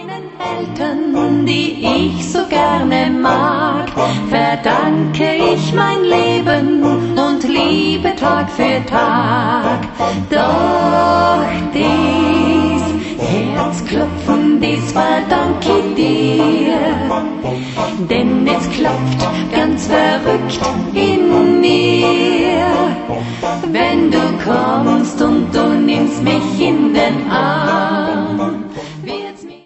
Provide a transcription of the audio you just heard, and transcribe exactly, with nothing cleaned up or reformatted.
Meinen Eltern, die ich so gerne mag, verdanke ich mein Leben und Liebe Tag für Tag. Doch dies Herzklopfen, dies verdanke ich dir, denn es klopft ganz verrückt in mir, wenn du kommst und du nimmst mich in den Arm.